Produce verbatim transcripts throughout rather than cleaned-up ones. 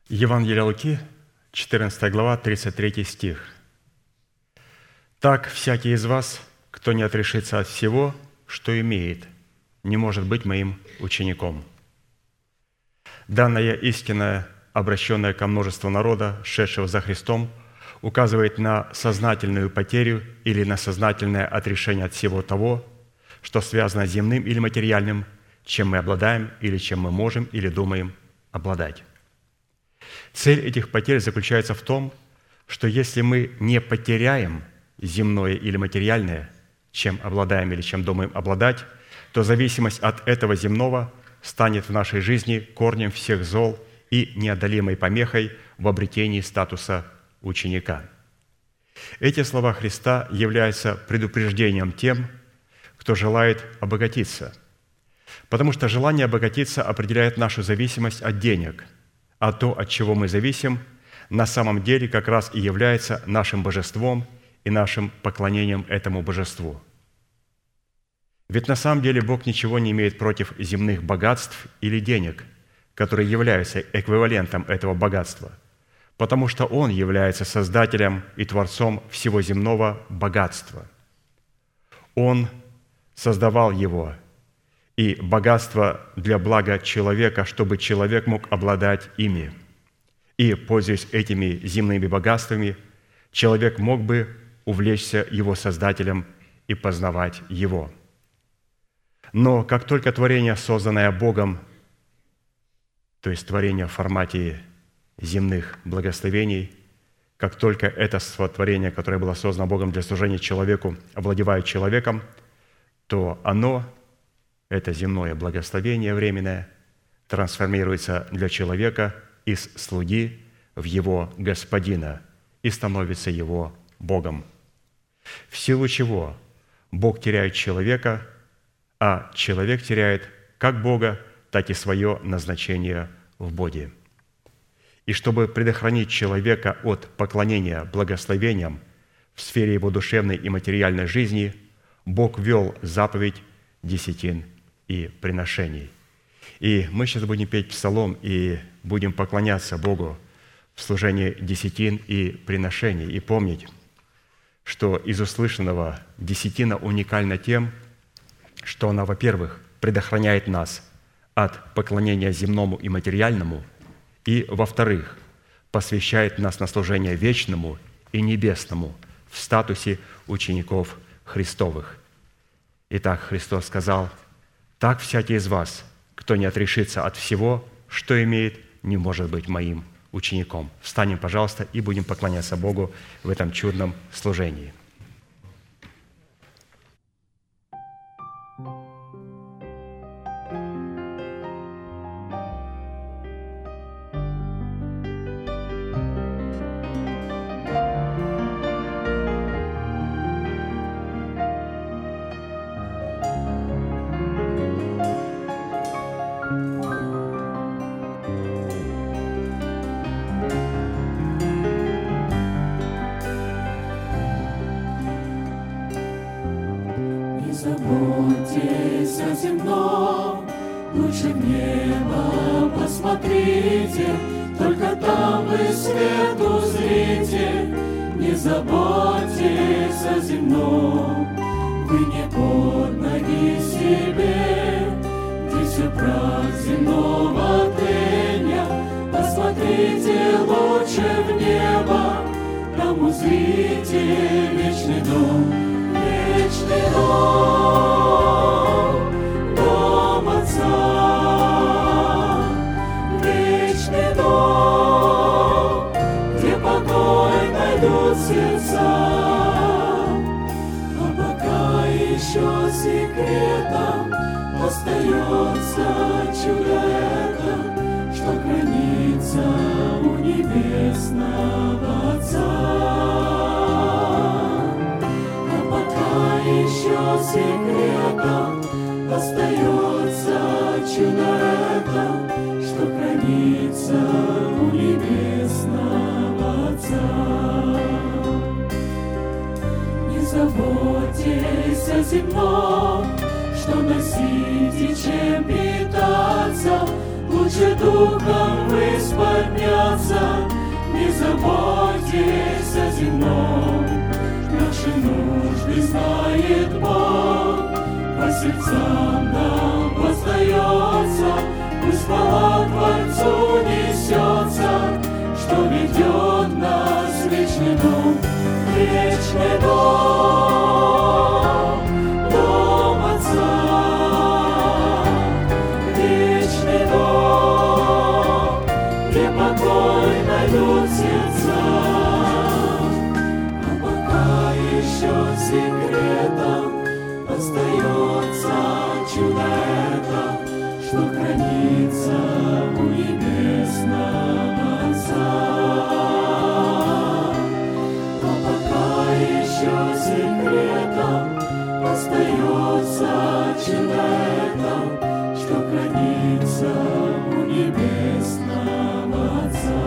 Евангелие Луки, четырнадцатая глава, тридцать третий стих. «Так всякий из вас, кто не отрешится от всего, что имеет, не может быть моим учеником». Данная истина, обращенная ко множеству народа, шедшего за Христом, указывает на сознательную потерю или на сознательное отрешение от всего того, что связано с земным или материальным, чем мы обладаем или чем мы можем или думаем обладать. Цель этих потерь заключается в том, что если мы не потеряем земное или материальное, чем обладаем или чем думаем обладать, то зависимость от этого земного станет в нашей жизни корнем всех зол и неодолимой помехой в обретении статуса ученика. Эти слова Христа являются предупреждением тем, кто желает обогатиться, потому что желание обогатиться определяет нашу зависимость от денег, а то, от чего мы зависим, на самом деле как раз и является нашим божеством и нашим поклонением этому божеству. Ведь на самом деле Бог ничего не имеет против земных богатств или денег, которые являются эквивалентом этого богатства, потому что Он является создателем и творцом всего земного богатства. Он создавал его, и богатство для блага человека, чтобы человек мог обладать ими. И, пользуясь этими земными богатствами, человек мог бы увлечься его Создателем и познавать Его. Но как только творение, созданное Богом, то есть творение в формате земных благословений, как только это сотворение, которое было создано Богом для служения человеку, овладевает человеком, то оно, это земное благословение временное, трансформируется для человека из слуги в его господина и становится его Богом. В силу чего Бог теряет человека, а человек теряет как Бога, так и свое назначение в Боге. И чтобы предохранить человека от поклонения благословениям в сфере его душевной и материальной жизни, Бог ввел заповедь десятин и приношений. И мы сейчас будем петь псалом и будем поклоняться Богу в служении десятин и приношений. И помнить, что из услышанного десятина уникальна тем, что она, во-первых, предохраняет нас от поклонения земному и материальному, и, во-вторых, посвящает нас на служение вечному и небесному в статусе учеников Христовых. Итак, Христос сказал: «Так всякий из вас, кто не отрешится от всего, что имеет, не может быть моим учеником». Встанем, пожалуйста, и будем поклоняться Богу в этом чудном служении. Заботьтесь о земном, лучше в небо посмотрите, только там вы свет узрите. Не заботьтесь о земном, вы не под ноги себе, где все прах земного тления. Посмотрите лучше в небо, там узрите вечный дом. Вечный дом, дом Отца, вечный дом, где покой найдут сердца. А пока еще секретом остается чудо это, что хранится у небесного Отца. Еще секретом остается чудо это, что хранится у небесного Отца. Не заботьтесь о земном, что носить и чем питаться, лучше духом вы ввысь подняться, не заботьтесь о земном. Наши нужды знает Бог, по сердцам нам воздается. Пусть хвала Творцу несется, что ведет нас в вечный дом, вечный дом, дом Отца, вечный дом, где покой найдут сердца. А пока еще секретом остается чудо это, что хранится у небесного Отца. А пока еще секретом остается чудо это, что хранится у небесного Отца.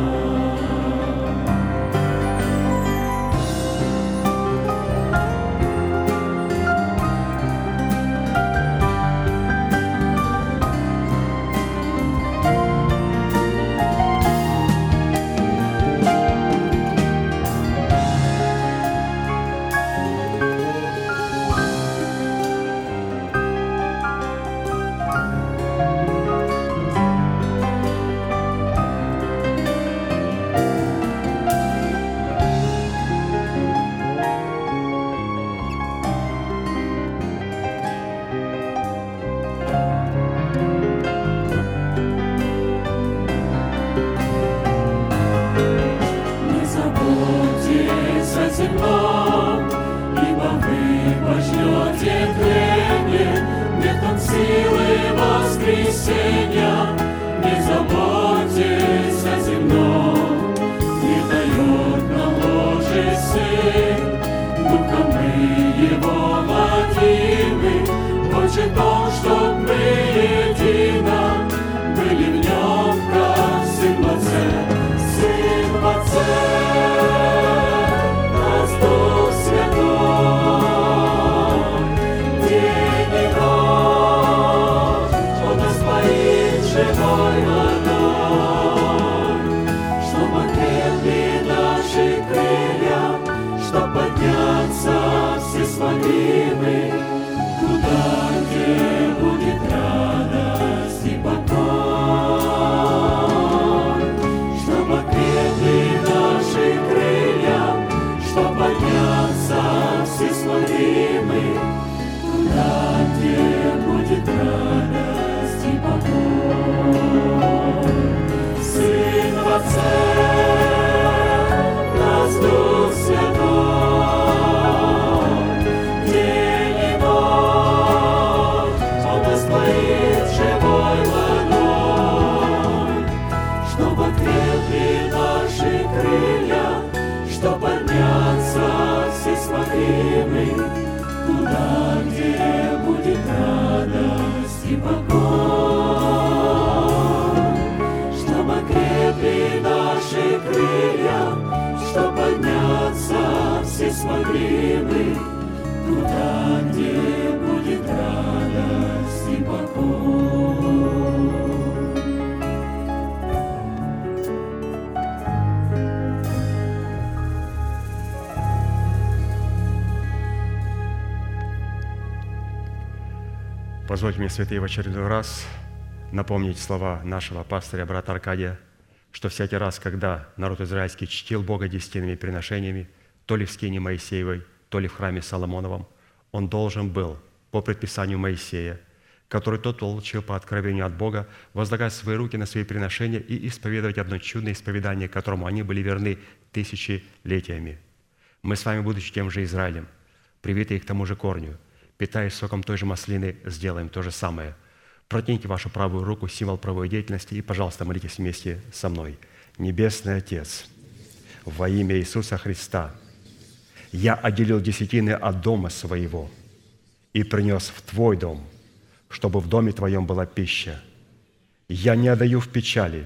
Позвольте мне, святые, в очередной раз напомнить слова нашего пастыря, брата Аркадия, что всякий раз, когда народ израильский чтил Бога десятинными приношениями, то ли в скине Моисеевой, то ли в храме Соломоновом, он должен был, по предписанию Моисея, который тот получил по откровению от Бога, возлагать свои руки на свои приношения и исповедовать одно чудное исповедание, которому они были верны тысячелетиями. Мы с вами, будучи тем же Израилем, привитые к тому же корню, питаясь соком той же маслины, сделаем то же самое. Протяните вашу правую руку, символ правовой деятельности, и, пожалуйста, молитесь вместе со мной. Небесный Отец, во имя Иисуса Христа, я отделил десятины от дома своего и принес в Твой дом, чтобы в доме Твоем была пища. Я не отдаю в печали,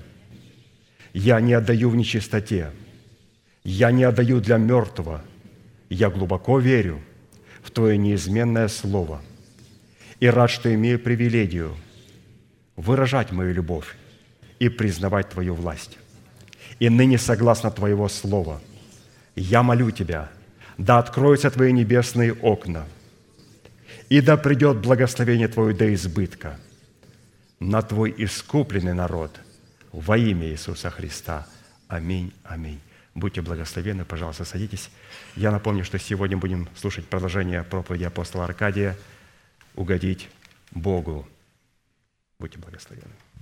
я не отдаю в нечистоте, я не отдаю для мертвого, я глубоко верю в Твое неизменное Слово и рад, что имею привилегию выражать мою любовь и признавать Твою власть. И ныне, согласно Твоего слова, я молю Тебя, да откроются Твои небесные окна, и да придет благословение Твое до избытка на Твой искупленный народ во имя Иисуса Христа. Аминь, аминь. Будьте благословенны, пожалуйста, садитесь. Я напомню, что сегодня будем слушать продолжение проповеди апостола Аркадия «Угодить Богу». Будьте благословенны.